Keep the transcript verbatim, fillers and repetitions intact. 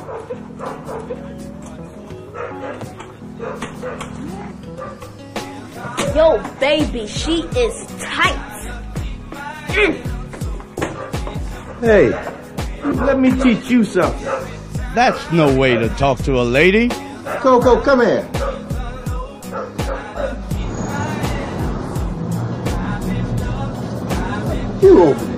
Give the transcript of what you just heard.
Yo, baby, she is tight. Mm. Hey, let me teach you something. That's no way to talk to a lady. Coco, come here. You over